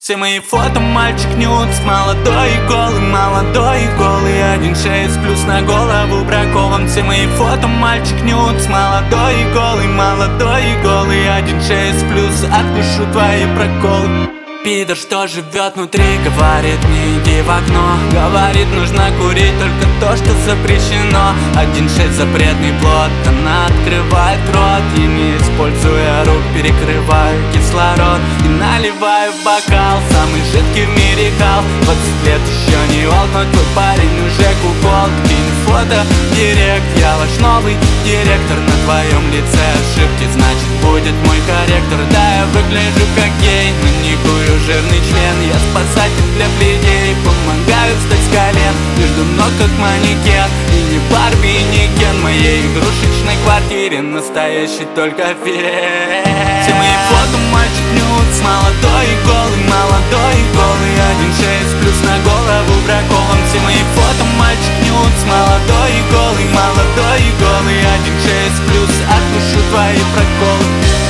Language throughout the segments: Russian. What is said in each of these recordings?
Все мои фото мальчик нюц, молодой и голый, молодой и голый. 1.6 плюс на голову бракован. Все мои фото мальчик нюц, молодой и голый, молодой и голый. 1.6 плюс, откушу твои проколы. Пидор, что живет внутри, говорит не иди в окно. Говорит, нужно курить только то, что запрещено. 1.6 запретный плод, она открывает рот. И не используя рук, перекрываю кислород и наливаю в бокал самый жидкий в мире кал. 20 лет еще не олд, но твой парень уже кукол. Кинь фото в директ, я ваш новый директор. На твоем лице ошибки, значит будет мой корректор. Да, я выгляжу как гей, но не курю жирный член. Я спасатель для бледей, помогаю встать с колен. Между ног как манекен, и не Барби, и не Кен. В моей игрушечной квартире настоящий только фен. Все мои фото мальчик нюц, молодой и голый, молодой и голый. 1.6 плюс на голову бракован. Все мои фото мальчик нюц, молодой и голый, молодой и голый. 1.6 плюс, откушу твои проколы.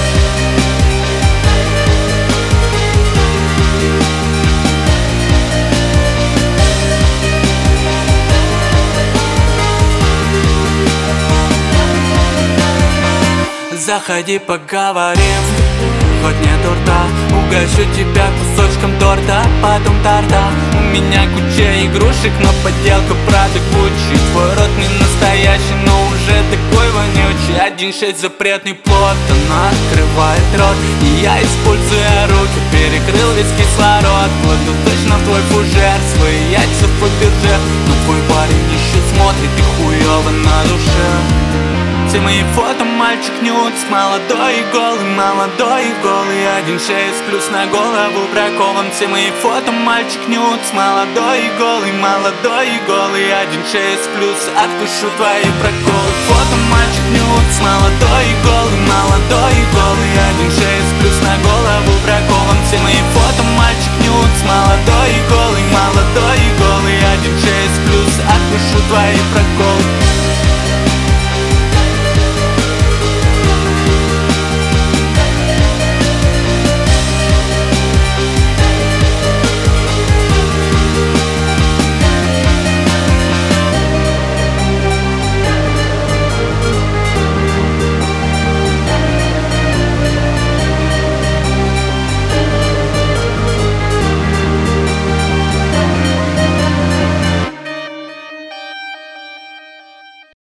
Заходи, поговорим, хоть нет рта. Угощу тебя кусочком торта, потом торта. У меня куча игрушек, но подделка Прада Гуччи. Твой рот не настоящий, но уже такой вонючий. 1.6 запретный плод, она открывает рот. И я, используя руки, перекрыл весь кислород. Кладу точно в твой фужер свои яйца в Фаберже. Но твой парень еще смотрит и хуёво на душе. Все мои фото мальчик нюц, молодой и голый, молодой и голый. 1.6 плюс на голову бракован. Все мои фото мальчик нюц, молодой и голый, молодой и голый. 1.6 плюс, откушу твои проколы. Фото мальчик нюц, молодой и голый, молодой и голый. 1.6 плюс на голову бракован. Все мои фото мальчик нюц, молодой и голый, молодой и голый. 1.6 плюс, откушу твои